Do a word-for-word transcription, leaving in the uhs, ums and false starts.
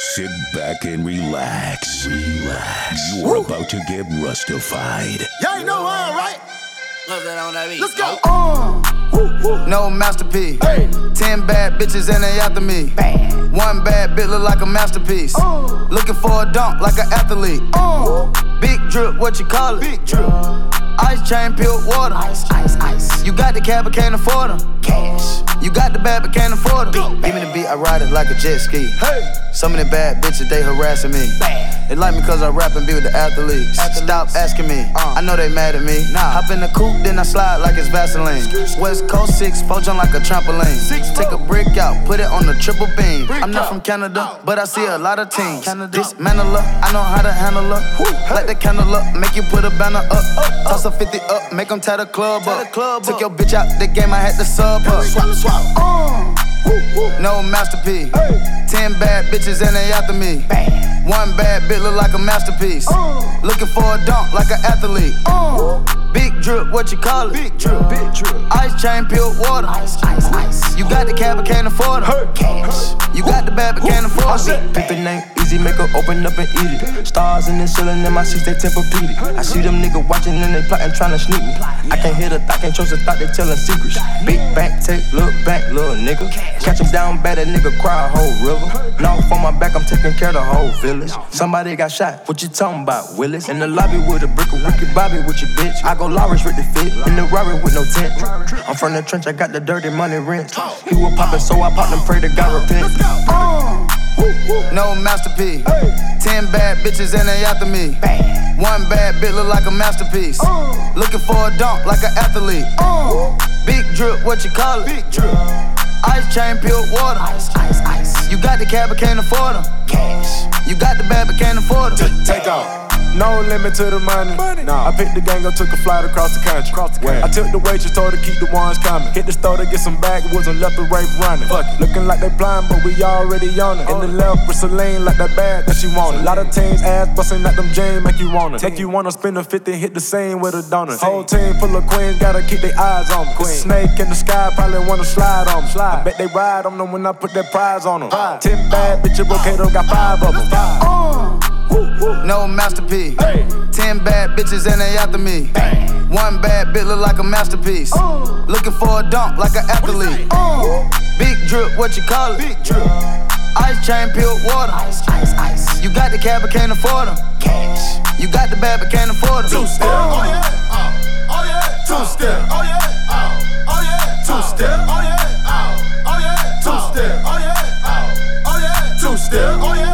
Sit back and relax. Relax. You're Woo. about to get rustified. Y'all ain't know why, right? Let's go. Uh, woo, woo. No masterpiece. Hey. Ten bad bitches and they after me. Bad. One bad bitch look like a masterpiece. Uh. Looking for a dunk like an athlete. Uh. Big drip, what you call it? Big drip. Ice chain, peeled water. Ice, ice, ice. You got the cab, but can't afford them. Cash. You got the bad, but can't afford them. Give me the beat, I ride it like a jet ski. Hey. Some of the bad bitches, they harassing me. Bad. They like me cause I rap and be with the athletes. athletes. Stop asking me, Uh. I know they mad at me. Nah. Hop in the coupe, then I slide like it's Vaseline. West Coast six, four jump like a trampoline. Six, Take a brick out, put it on the triple beam. Brick I'm not out. from Canada, Out. but I see a lot of teams. Canada. Dismantle her, I know how to handle her. Hey. Light the candle up, make you put a banner up. up. Toss a fifty up, make them tie the club Tie up. the club Took up. your bitch out the game, I had to sub her. Swap, swap. Uh. Woo, woo. No masterpiece. Hey. Ten bad bitches and they after me. Bad. One bad bitch look like a masterpiece. Uh. Looking for a dunk like an athlete. Uh. Big drip, what you call it? Big drip, big drip. Ice chain, peeled water. Ice, ice, ice. You got the cab, but can't afford Hey. them. Cash. You got the bad, but can't afford them. Pimpin' ain't easy, make her open up and eat it. Stars in the ceiling in my seats, they Tempur-Pedic. I see them niggas watching and they plotting, tryna sneak me. I can't hear the thought, can't trust the thought, they telling secrets. Big bank, take, look back, little nigga. Catch him down bad, that nigga cry a whole river. Now on my back, I'm taking care of the whole village. Somebody got shot, what you talking about, Willis? In the lobby with a brick of Ricky Bobby with your bitch. I go Lawrence with the fit, in the Rari with no tent. I'm from the trench, I got the dirty money rent. He was poppin', so I popped and pray to God repent. Uh. Woo, woo. No masterpiece. Hey. Ten bad bitches and they after me. Bad. One bad bitch look like a masterpiece. Uh. Looking for a dunk like an athlete. Uh. Big drip, what you call it? Big drip. Ice chain, peeled water. Ice, ice, ice. You got the cab, but can't afford them. Cash. You got the bad, but can't afford them. Take off. No limit to the money. Money. Nah. I picked the gang up, took a flight across the country. Across the country. I took the waitress, told her keep the ones coming. Hit the store to get some backwoods and left the rape running. Fuck it. Looking like they blind, but we already on it. In the left with Celine, like that bag that she wanted. A lot of teams ass busting at them jeans, make you wanna. Make you wanna spend a fifty, hit the same with a donut. Whole team full of queens, gotta keep their eyes on them. Queen. Snake in the sky, probably wanna slide on them. Slide. I bet they ride on them when I put that prize on them. Prize. Ten bad bitches, Brocato got five of them. Uh. Woo, woo. No masterpiece. Hey. Ten bad bitches and they after me. Bad. One bad bitch look like a masterpiece. Uh. Looking for a dunk like an athlete. Uh. Big drip, what you call it? Big drip. Ice chain, peeled water. Ice, ice, ice. You got the cab, but can't afford them. Cash. You got the bad, but can't afford them. Two step. Oh yeah, oh, oh yeah, Two step. oh yeah, oh, oh yeah, Two step. oh yeah, oh, oh yeah, Two step. oh yeah, oh, oh yeah, Two step. oh yeah.